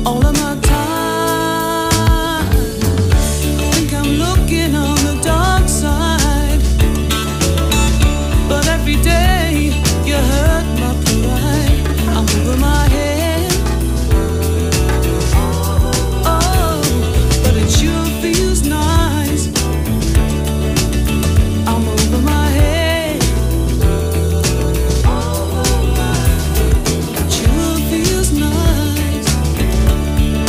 all of my time. Think I'm looking on the dark side, but every day you hurt my pride. I'm over my head. Oh, but it sure feels nice. I'm over my head. It sure feels nice.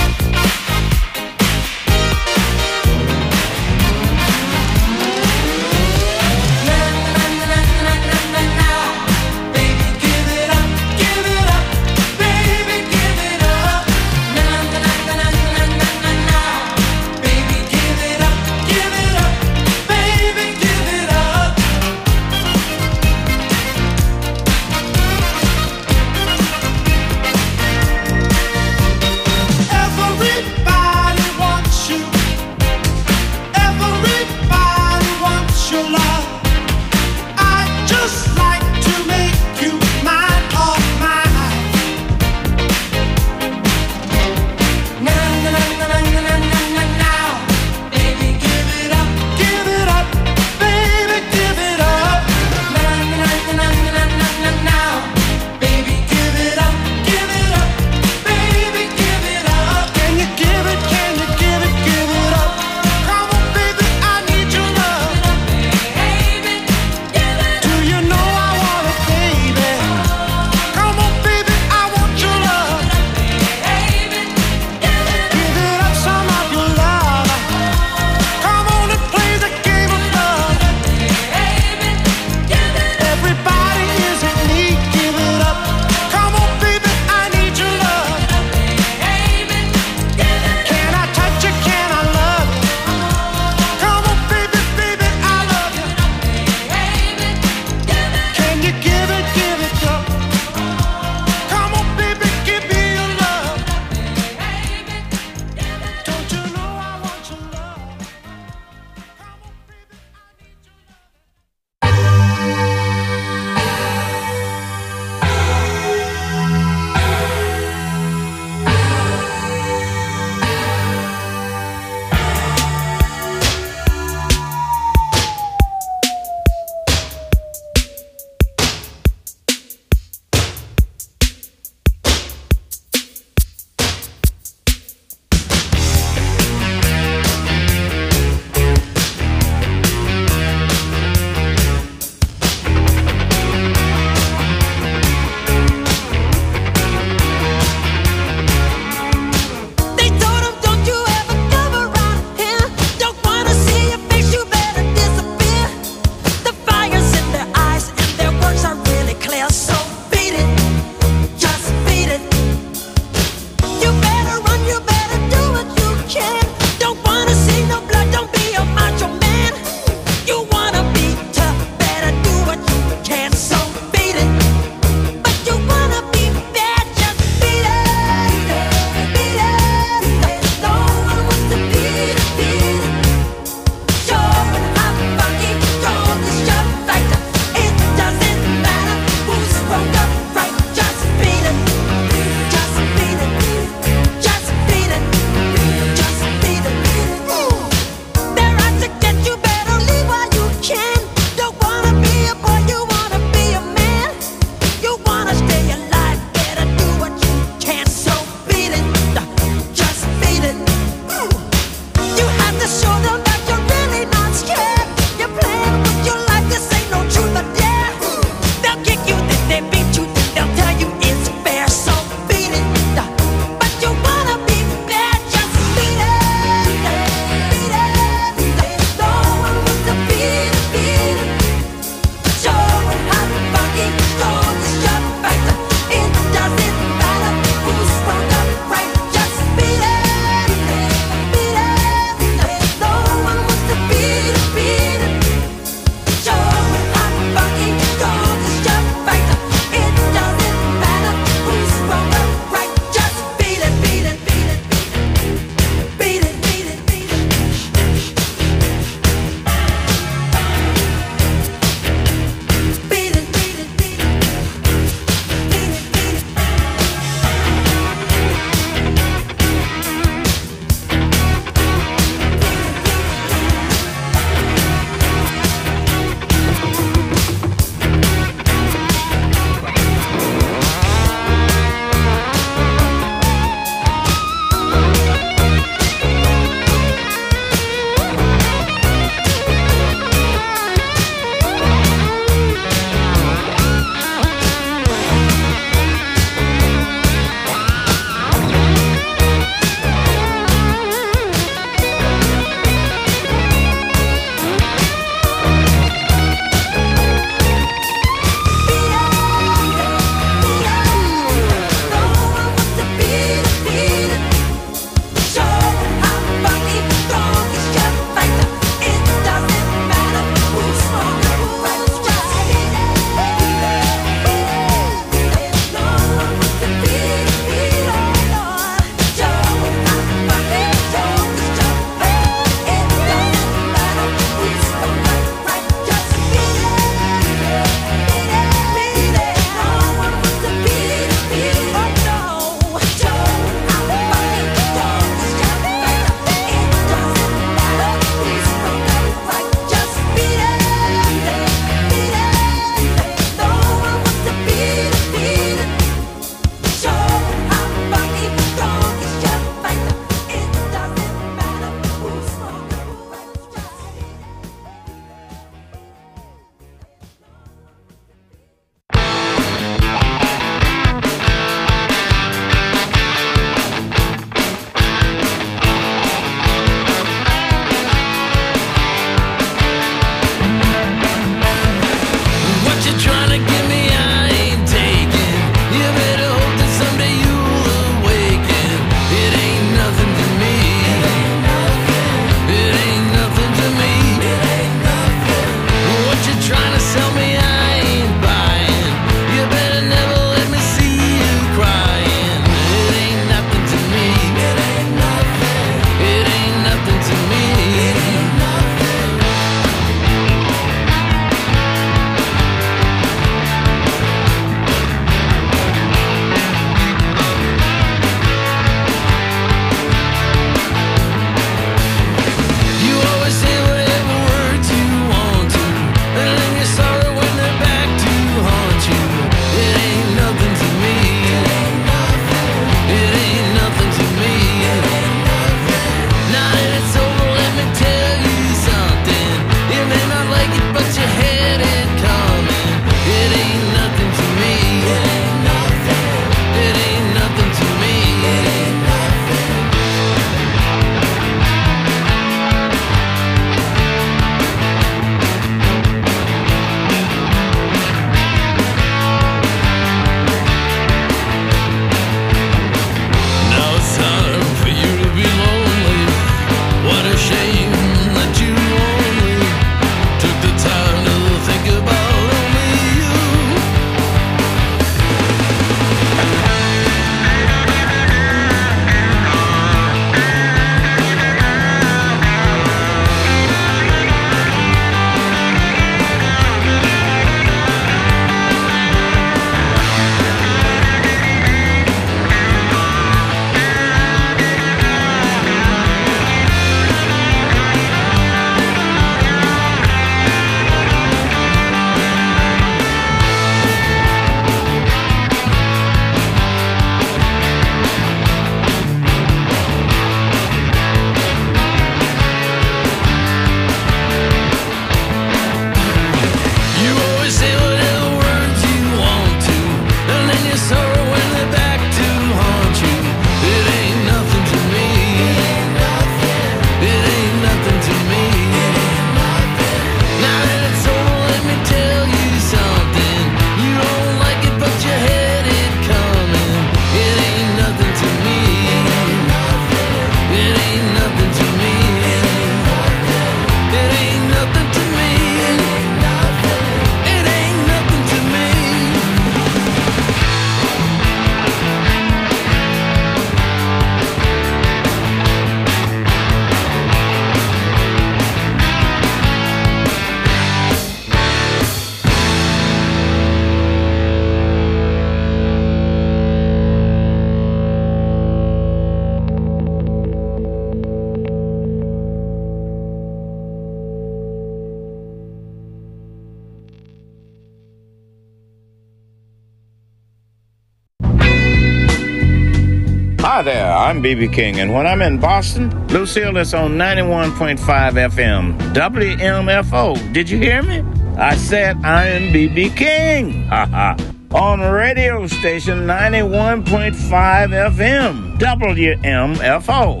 Hi there, I'm B.B. King, and when I'm in Boston, Lucille is on 91.5 FM, WMFO. Did you hear me? I said I am B.B. King. Ha on radio station 91.5 FM, WMFO.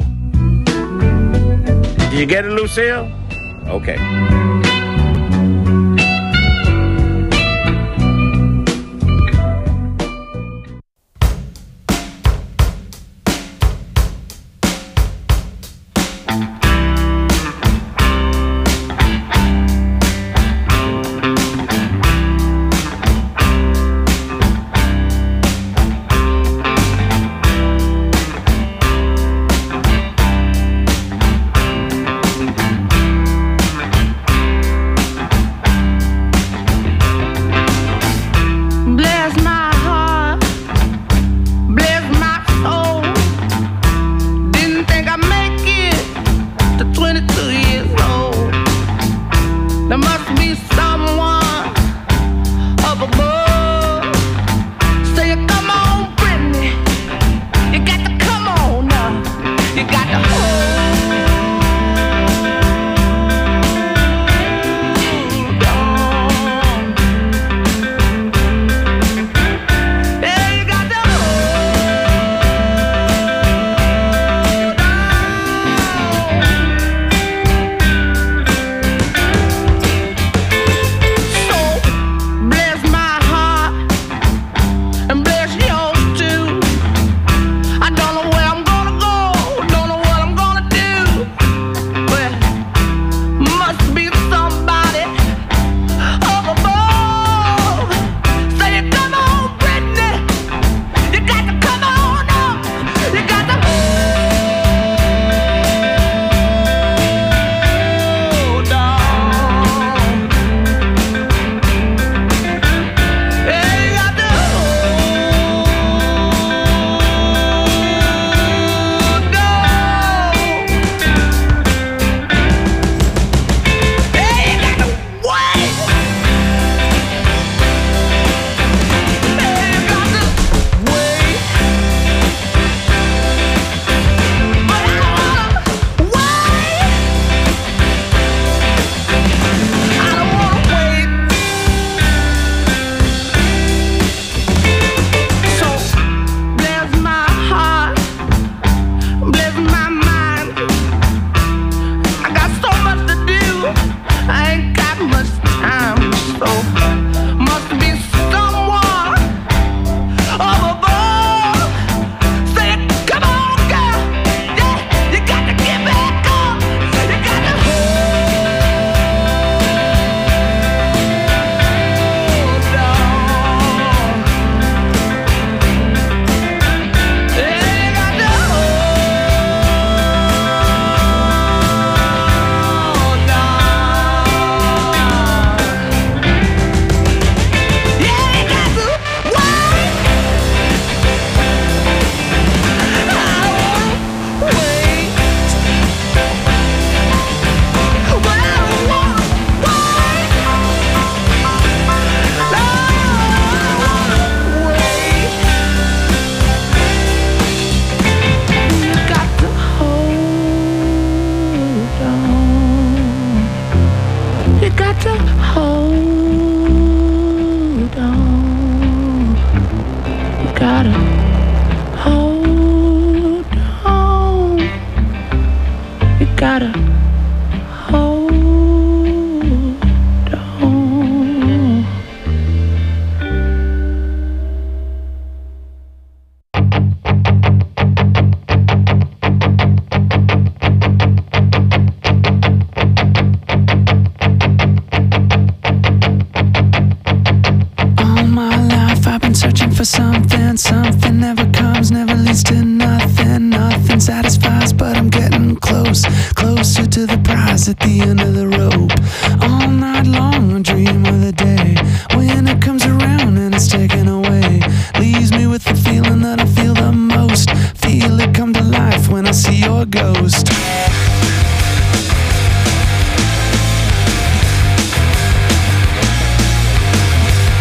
Did you get it, Lucille? Okay.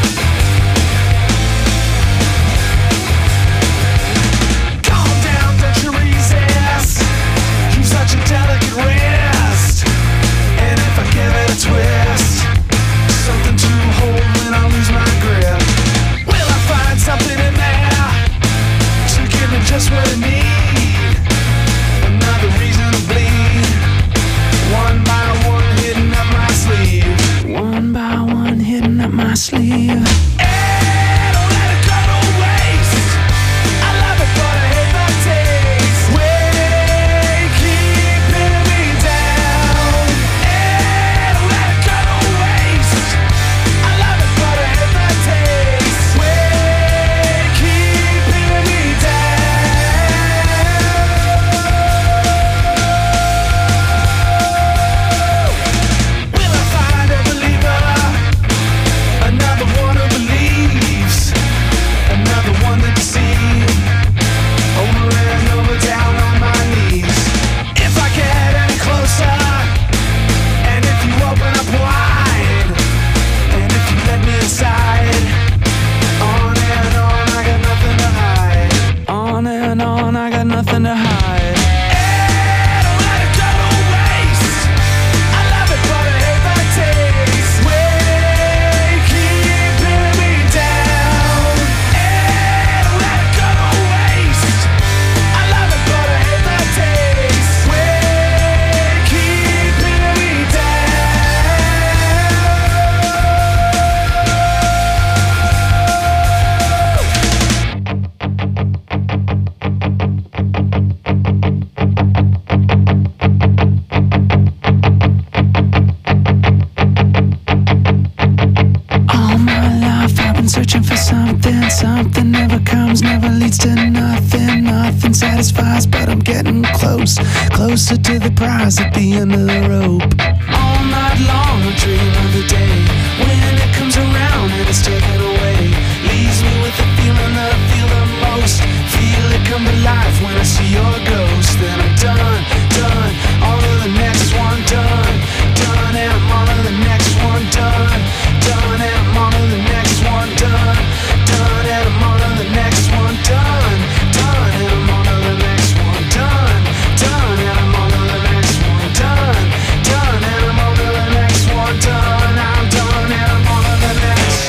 Down Closer to the prize at the end of the rope. All night long I dream of the day when it comes around and it's taken away. Leaves me with the feeling that I feel the most. Feel it come to life when I see your ghost. Then I'm done, done, on to the next one, done, done, and I'm on to the next one, done, done, and I'm on to the next one, done, done, and I'm on to the next one, done, done, and I'm on to the next one, done, done, and I'm on to the next one, done, done, and I'm on to the next one, done, I'm done, and I'm on to the next.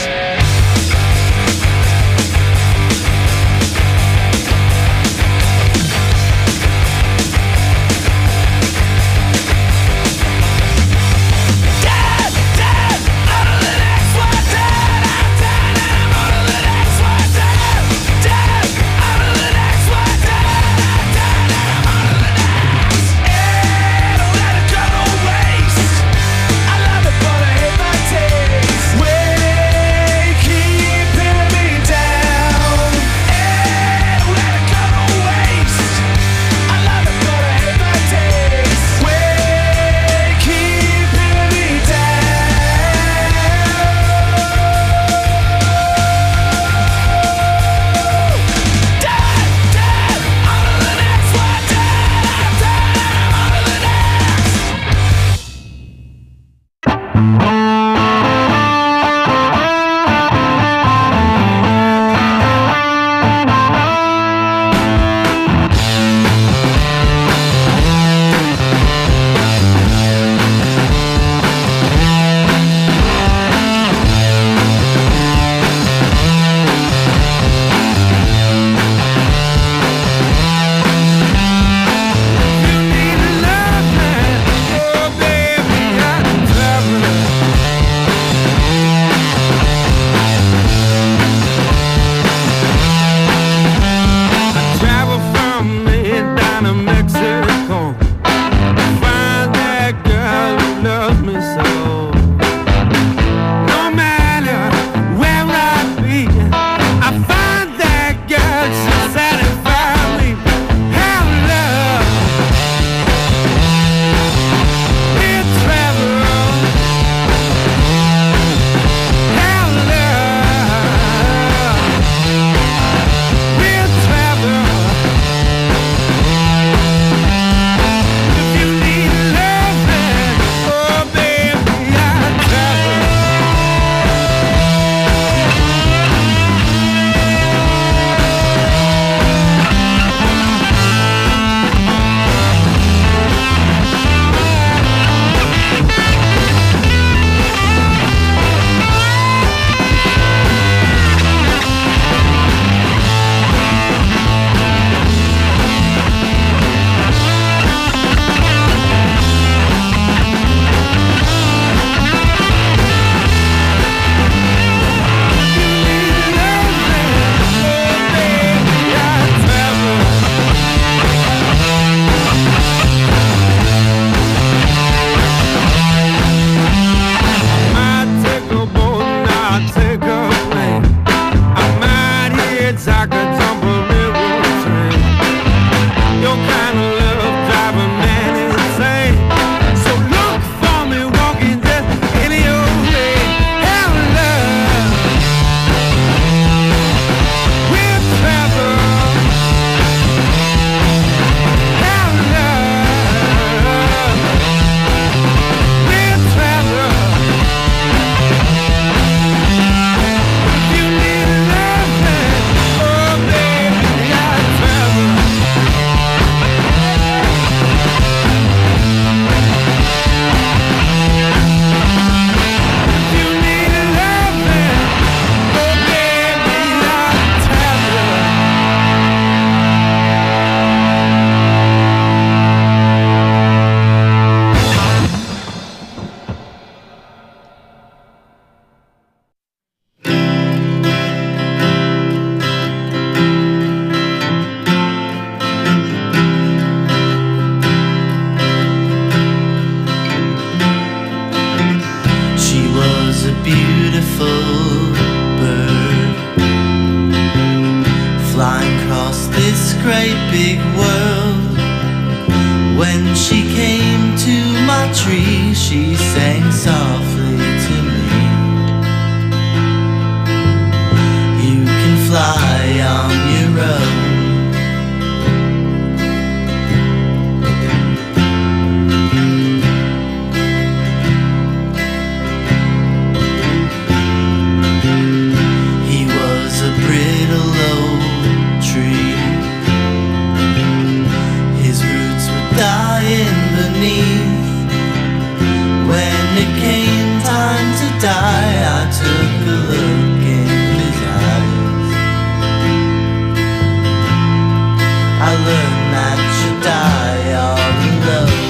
beautiful bird flying across this great big world. When she came to my tree, she sang softly to me. You can fly on your own. I took a look in his eyes. I learned that you die all alone.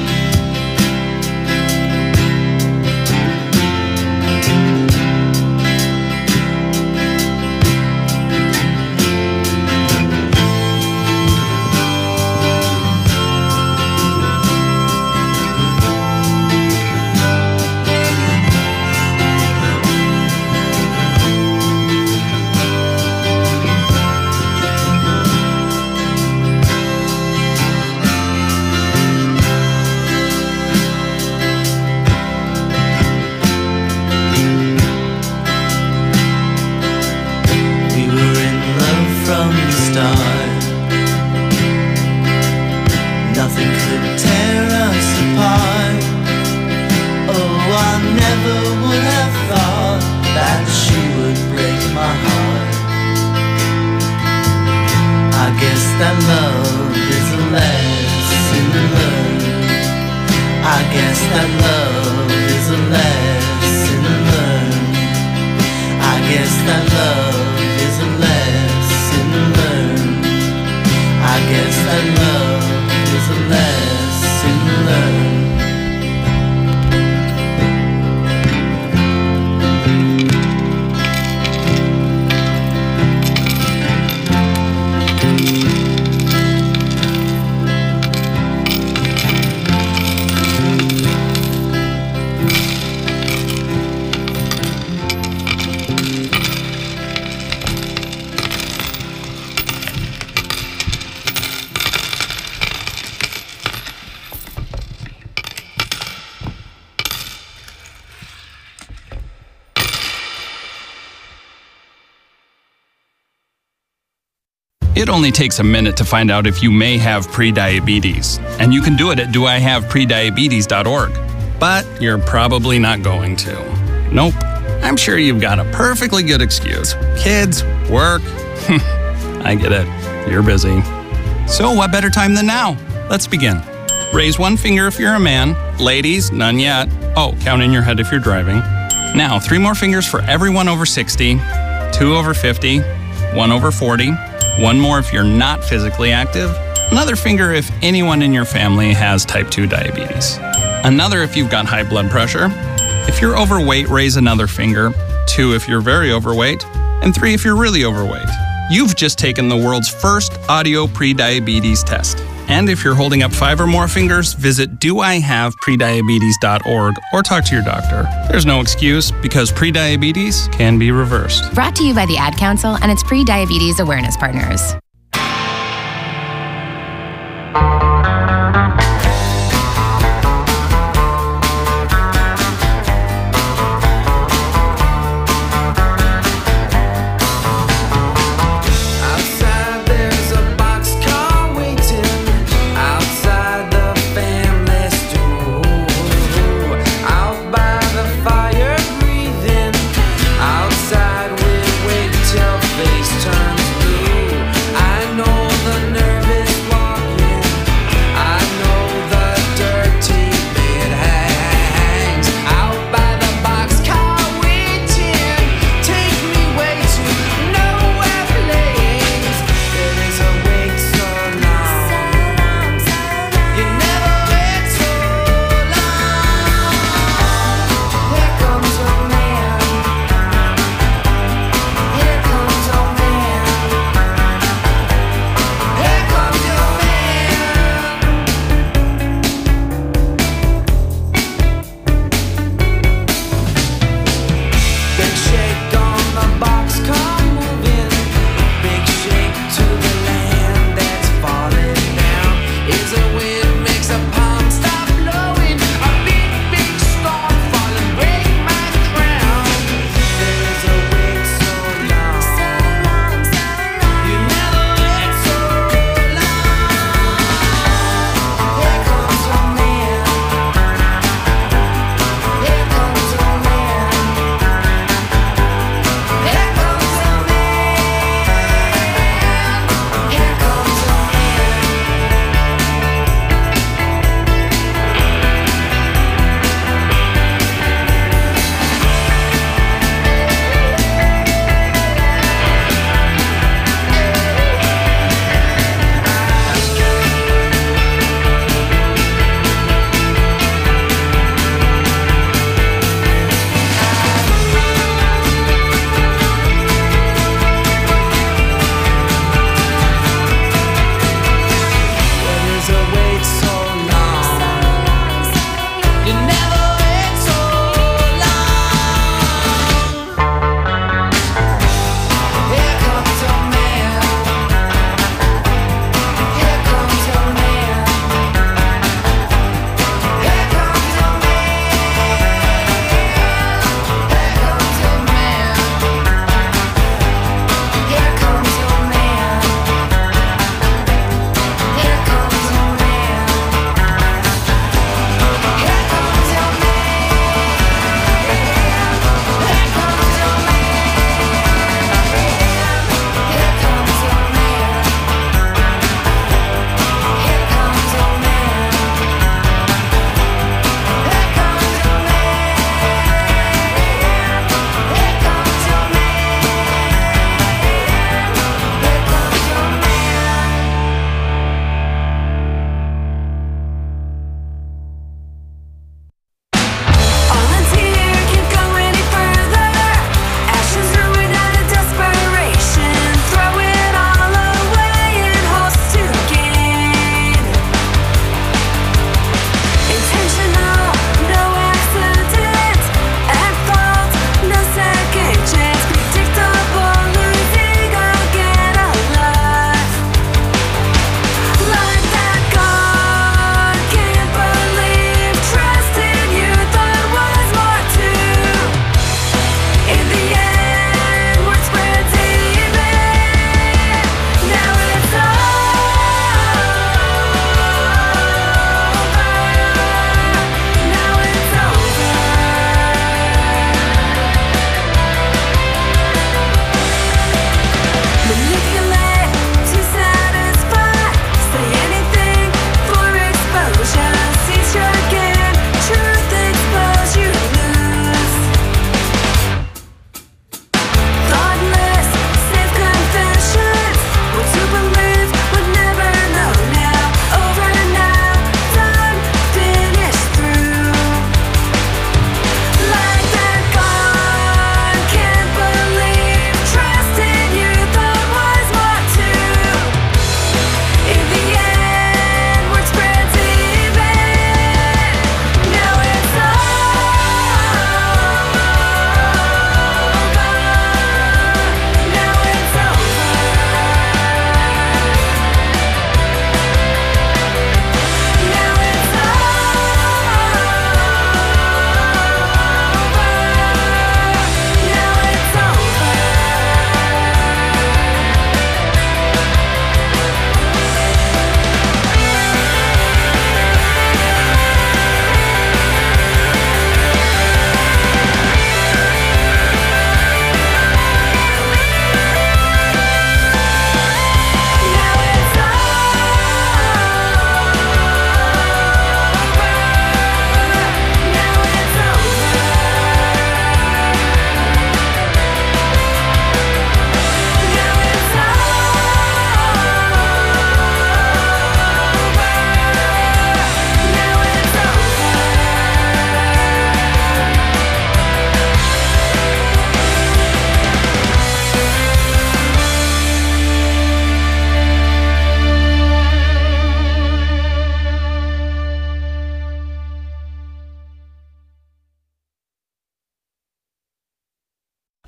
Nothing could tear us apart. Oh, I never would have thought that she would break my heart. I guess that love is a lesson learned. I guess that love is a lesson learned. I guess that love is a lesson learned. I guess that love is a lesson learned. It only takes a minute to find out if you may have prediabetes, and you can do it at doihaveprediabetes.org. But you're probably not going to. Nope. I'm sure you've got a perfectly good excuse. Kids, work. I get it. You're busy. So what better time than now? Let's begin. Raise one finger if you're a man. Ladies, none yet. Oh, count in your head if you're driving. Now, 3 more fingers for everyone over 60, 2 over 50, 1 over 40. 1 more if you're not physically active. Another finger if anyone in your family has type 2 diabetes. Another if you've got high blood pressure. If you're overweight, raise another finger. 2 if you're very overweight. And 3 if you're really overweight. You've just taken the world's first audio prediabetes test. And if you're holding up 5 or more fingers, visit doihaveprediabetes.org or talk to your doctor. There's no excuse because prediabetes can be reversed. Brought to you by the Ad Council and its pre-diabetes awareness partners. Outside we wait till face turns blue.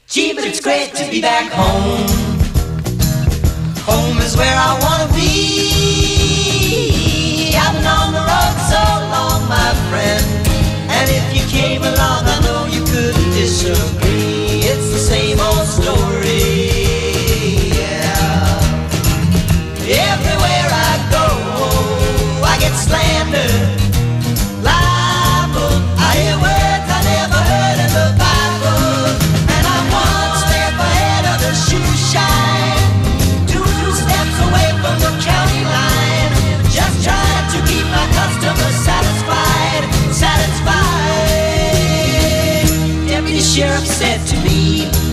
Gee, but it's great to be back home. Home is where I wanna be. I've been on the road so long, my friend, and if you came along, I know you couldn't disagree. It's the same old story, yeah. Everywhere I go, I get slandered, libeled. I hear words I never heard in the Bible, and I'm one step ahead of the shoe shine, 2 steps away from the county line, just trying to keep my customers satisfied, satisfied. Deputy Sheriff said to me,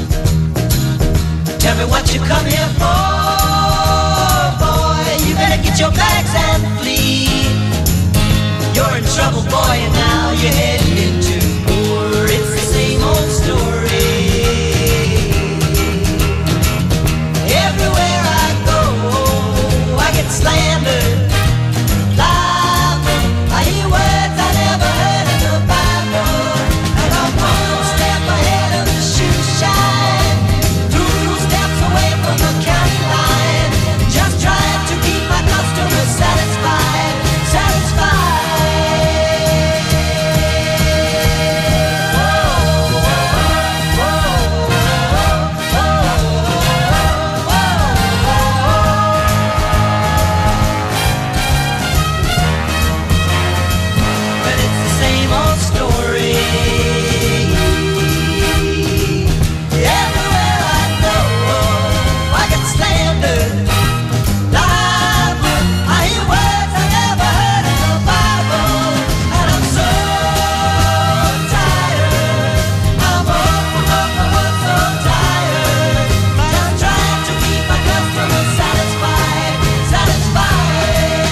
tell me what you come here for, boy. You better get your bags and flee. You're in trouble, boy, and now you're heading into war. It's the same old story. Everywhere I go, I get slandered, libeled. I hear words I never heard in the Bible, and I'm one step ahead of the shoe shine, 2 steps away from the county line, just trying to keep my customers satisfied, satisfied. But it's the same old story. Everywhere I go, I get slandered, libeled. I hear words I never heard in the Bible, and I'm so tired. I'm so tired. Just trying to keep my customers satisfied, satisfied.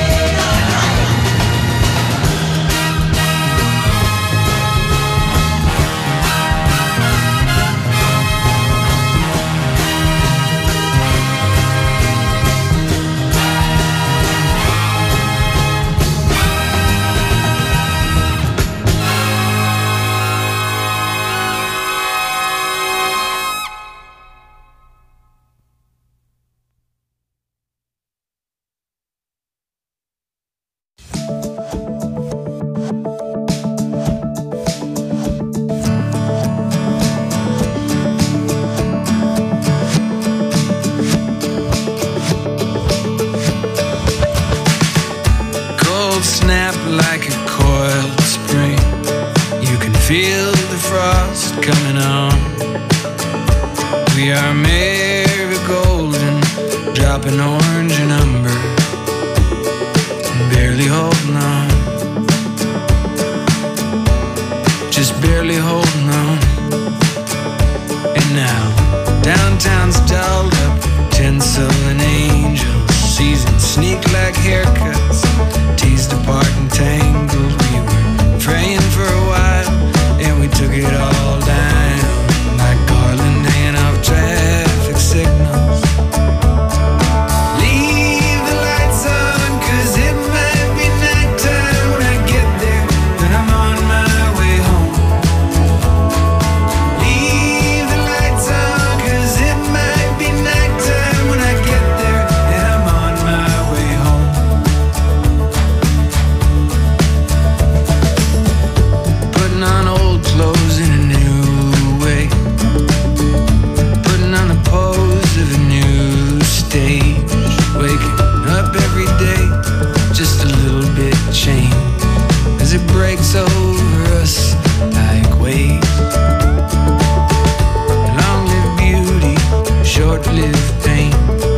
Cold snap like a coiled spring. You can feel the frost coming on. We are marigolden, dropping orange and umber, barely holding on. Just barely holding on. And now, downtown's dolled up, tinsel and angels, seasons sneak like haircuts, teased apart and tangled. We were praying for a while, and we took it all down, like Garland hanging off traffic signals. Leave the lights on, 'cause it might be nighttime when I get there, and I'm on my way home. Leave the lights on, 'cause it might be nighttime when I get there, and I'm on my way home. Putting on old clothes in a new way, putting on the pose of a new stage, waking up every day just a little bit changed as it breaks over us like waves. Long-lived beauty, short-lived pain,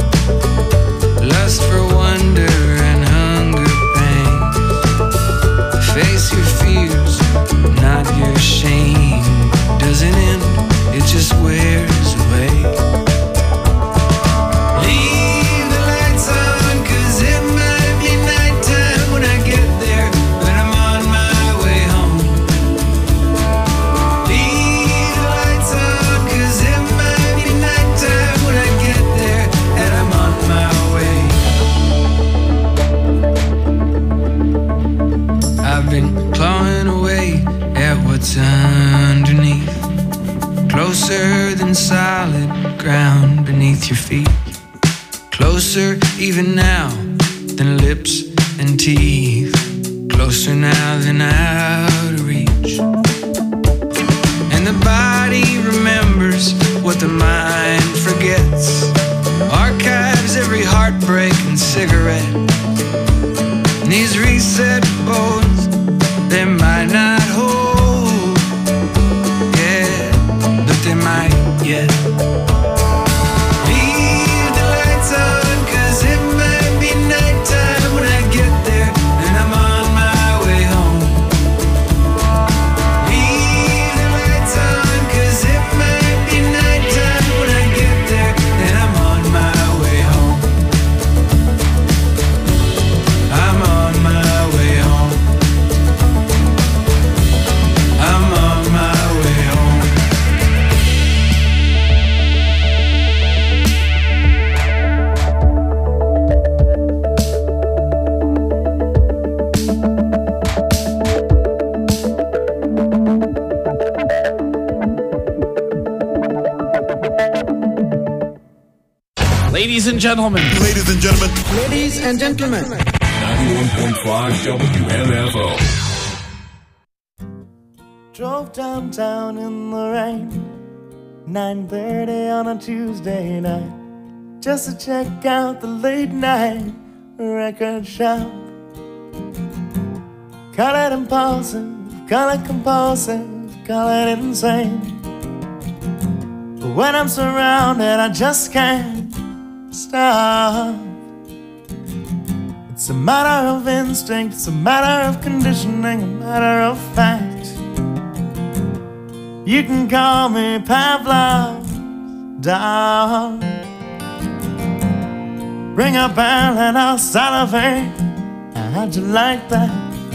lust for wonder and hunger pangs. Face your fears, not your shame. Doesn't end, it just wears away. Leave the lights on, 'cause it might be nighttime when I get there, but I'm on my way home. Leave the lights on, 'cause it might be nighttime when I get there, and I'm on my way. I've been clawing away at what's underneath, closer than solid ground beneath your feet. Closer even now than lips and teeth. Closer now than out of reach. And the body remembers what the mind forgets. Archives every heartbreak and cigarette. And these reset bones, they might not hold, yeah, but they might yet. Leave the lights on, 'cause it might be nighttime when I get there, and I'm on my way home. Leave the lights on, 'cause it might be nighttime when I get there, and I'm on my way home. I'm on my way home. I'm on my way home. Ladies and gentlemen. Ladies and gentlemen. Ladies and gentlemen. 91.5 WMFO. Drove downtown in the rain, 9:30 on a Tuesday night, just to check out the late night record shop. Call it impulsive, call it compulsive, call it insane. But when I'm surrounded, I just can't stop. It's a matter of instinct, it's a matter of conditioning, a matter of fact. You can call me Pavlov's dog. Bring a bell and I'll salivate. How'd you like that?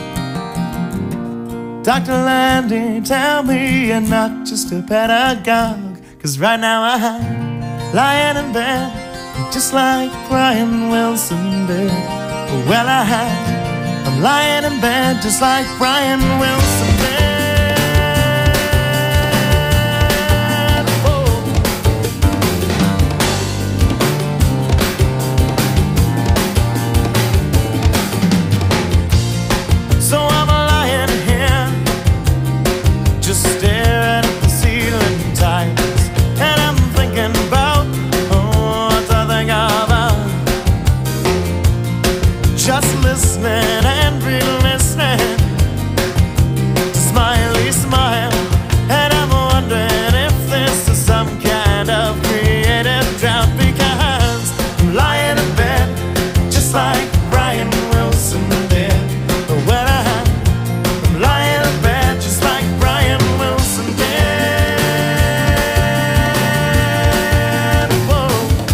Dr. Landy, tell me you're not just a pedagogue. 'Cause right now I'm lying in bed, just like Brian Wilson did. Well, I'm lying in bed just like Brian Wilson did. Whoa. So I'm lying here, just staring at the ceiling tiles, and I'm thinking about what I think about. Just listening and re-listening to Smiley Smile, and I'm wondering if this is some kind of creative drought, because I'm lying in bed just like Brian Wilson did. But when I'm lying in bed just like Brian Wilson did. Whoa.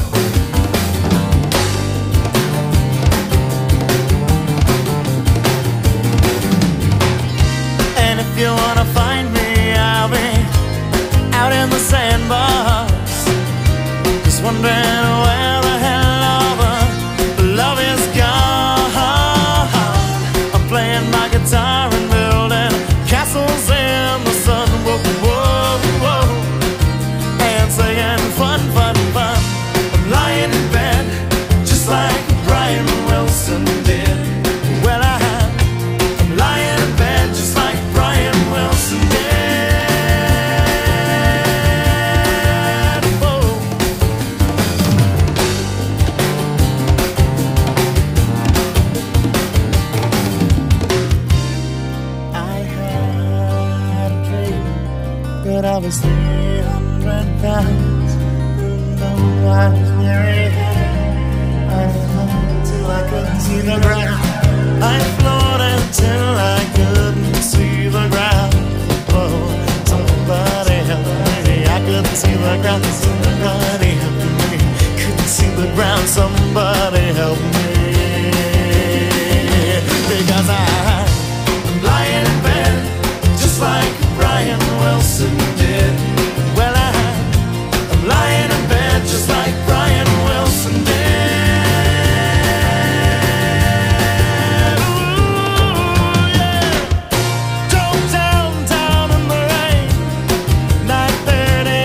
If you wanna find me, I'll be out in the sandbox, just wondering where the hell all the love is gone. I'm playing my guitar and building castles in the sun, whoa, whoa, whoa, and saying fun, fun, fun. I'm lying in bed just like Brian Wilson did. Well, I'm lying in bed just like Brian Wilson did. Whoa. I had a dream that I was 300 pounds. No, I was very high. I floated till I couldn't see the ground. I floated till I couldn't see the ground. Oh, somebody help me. I couldn't see the ground. Somebody help me. Couldn't see the ground. Somebody help me. Because I'm lying in bed just like Brian Wilson did. Well, I'm lying in bed just like Brian Wilson did. Drove downtown in the rain, 9:30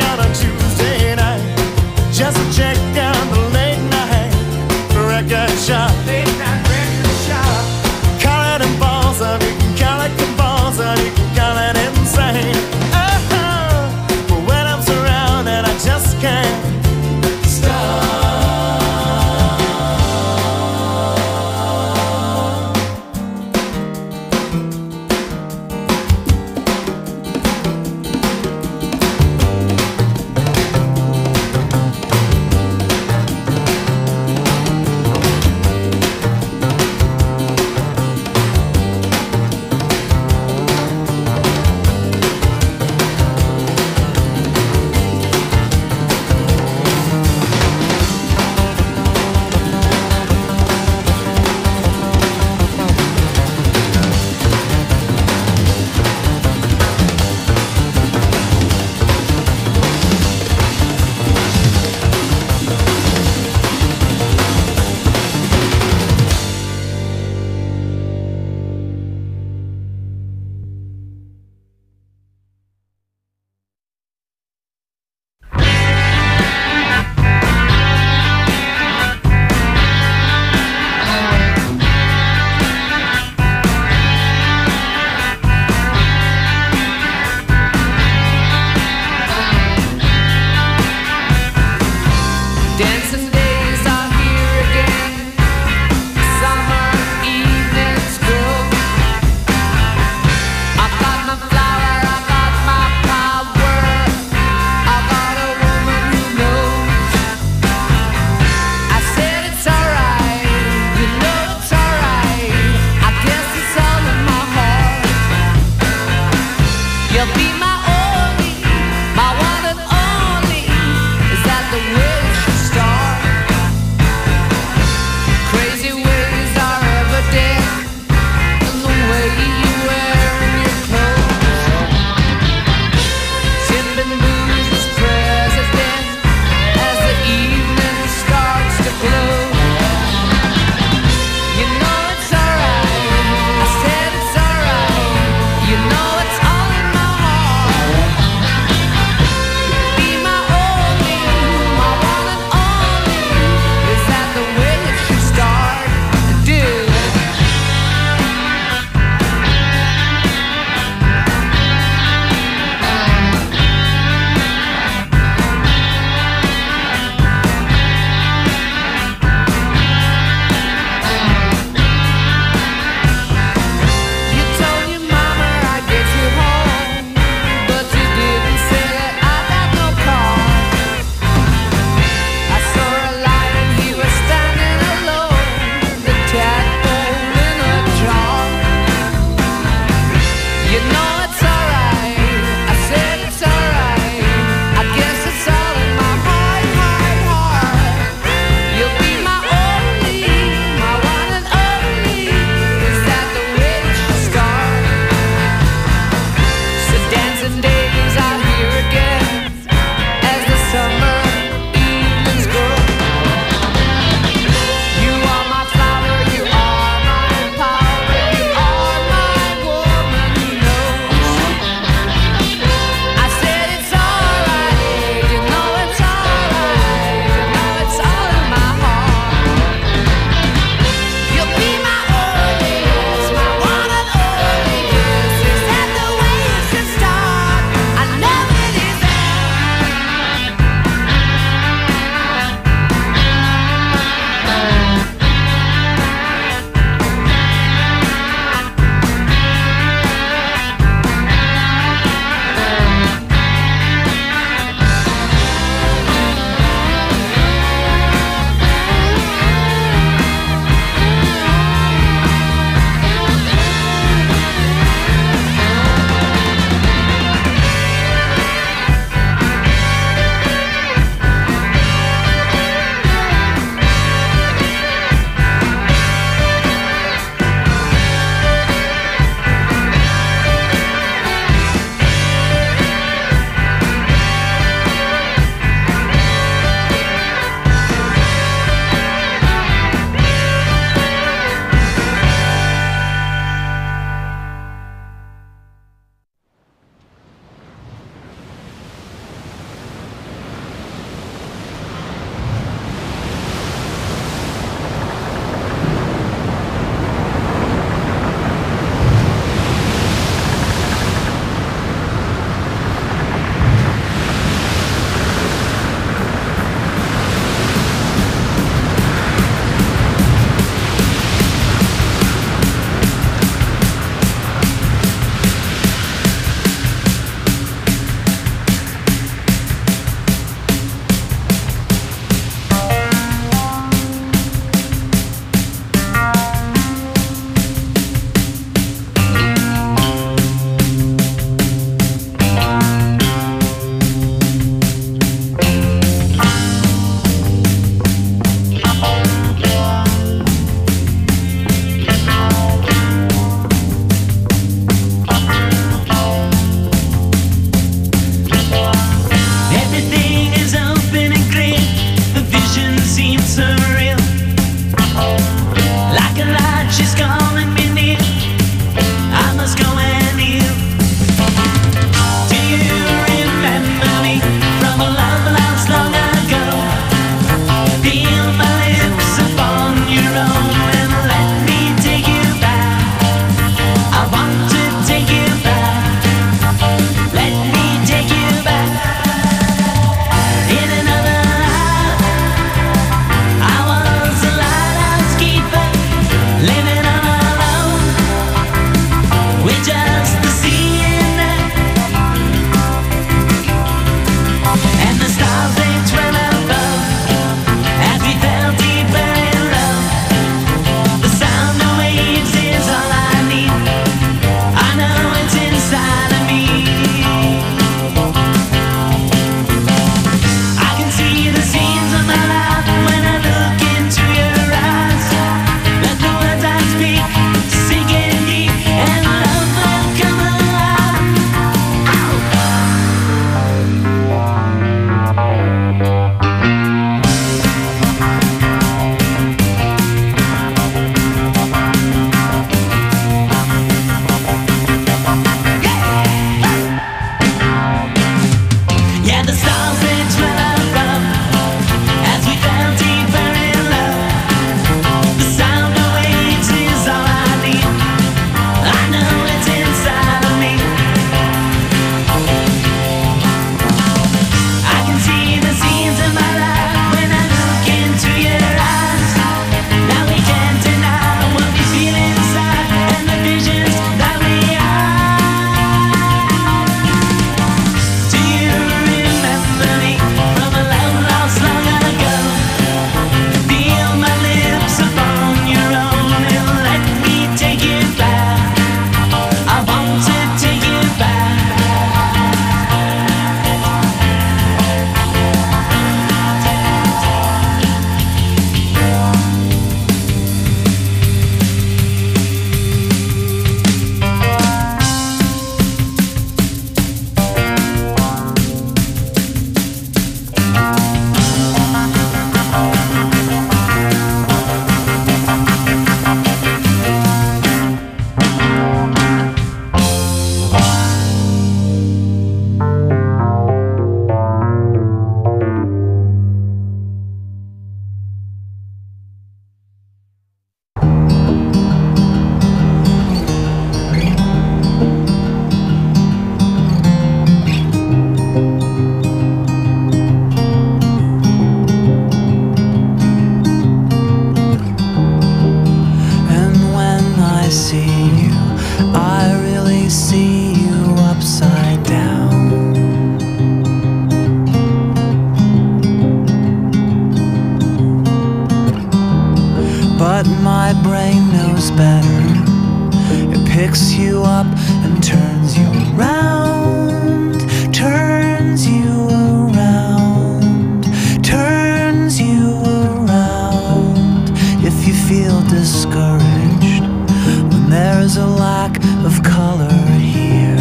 brain knows better. It picks you up and turns you around, turns you around, turns you around. If you feel discouraged when there's a lack of color here,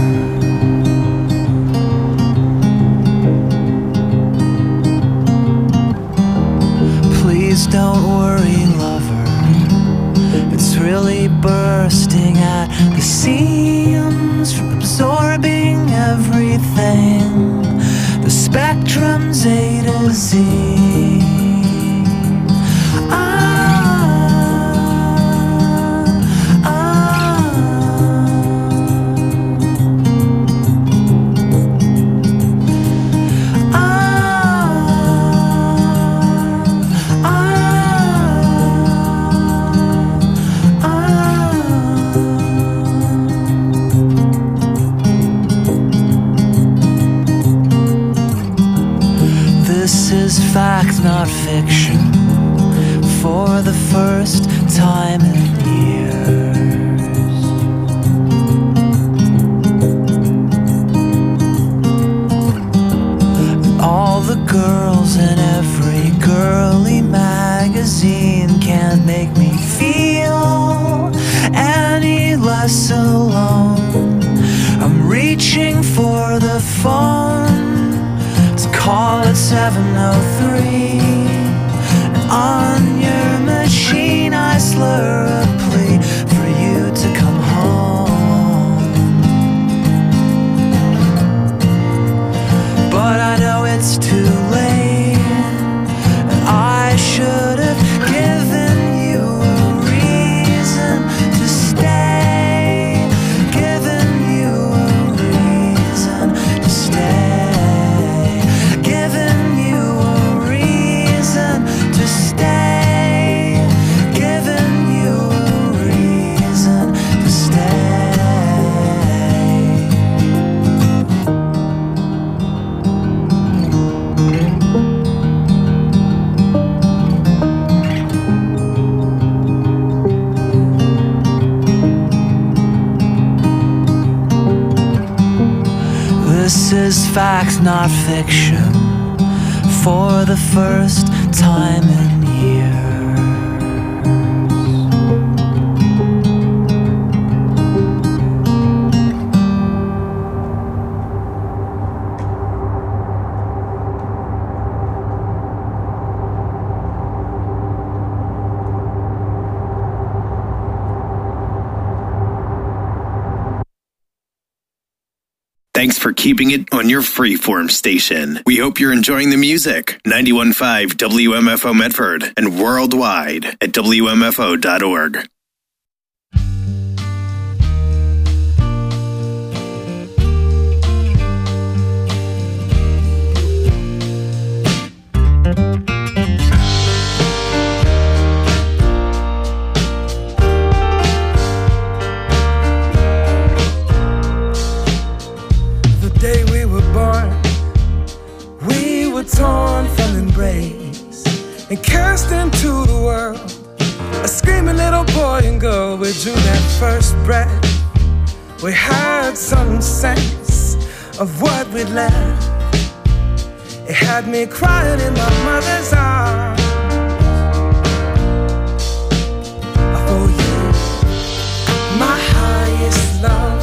please don't worry, lover. It's really bursting at the seams from absorbing everything. The spectrum's A to Z. This is fact, not fiction, for the first time in years. All the girls in every girly magazine can't make me feel any less alone. I'm reaching for the phone, call it 703, and on your machine I slur a plea for you to come home. But I know it's too late, and I should have given you a reason to stay, given you a reason to stay. This is fact, not fiction, for the first time in years. Thanks for keeping it on your freeform station. We hope you're enjoying the music. 91.5 WMFO Medford and worldwide at WMFO.org. Torn from embrace and cast into the world, a screaming little boy and girl. We drew that first breath. We had some sense of what we'd left. It had me crying in my mother's arms. For you, my highest love.